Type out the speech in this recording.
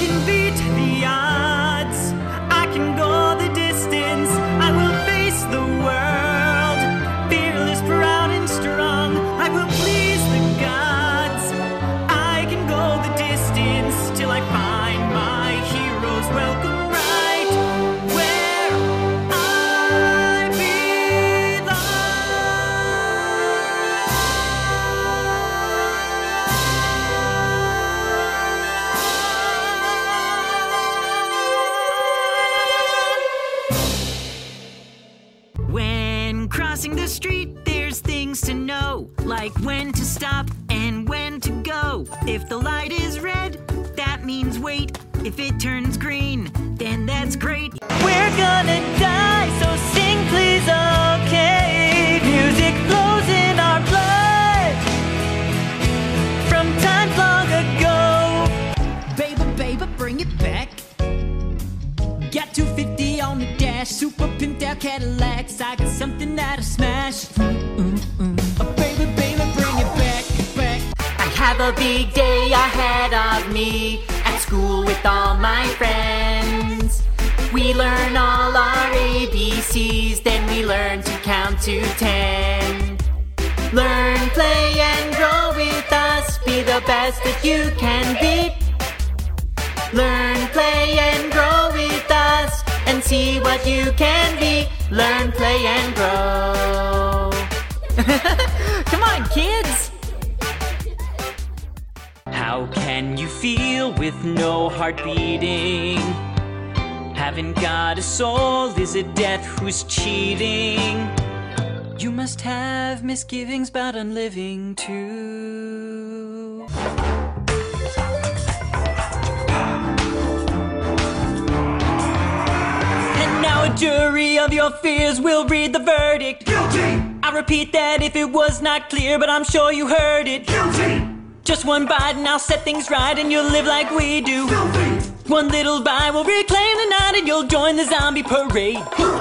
can beat the odds. I can go the distance. I will face the world. Fearless, proud, and strong. I will please the gods. I can go the distance till I find my heroes welcome right where I belong. When crossing the street, there's things to know, like when to stop and when to go. If the light is red, that means wait. If it turns green, then that's great. We're gonna die, so sing please, okay. Music flows in our blood from times long ago. Baby, baby, bring it back. Got 250 on the dash, super pimped out Cadillacs. I got something that'll smash. Oh, baby, baby, bring it back, back. I have a big day ahead of me at school with all my friends. We learn all our ABCs, then we learn to count to 10. Learn, play, and grow with us. Be the best that you can be. Learn, play, and grow with us, and see what you can be. Learn, play, and grow. Come on, kids! How can you feel with no heart beating? Haven't got a soul, is it death who's cheating? You must have misgivings about unliving too. And now a jury of your fears will read the verdict. Guilty! I repeat that if it was not clear, but I'm sure you heard it. Guilty! Just one bite and I'll set things right and you'll live like we do. Filthy! One little bite will reclaim the night and you'll join the zombie parade.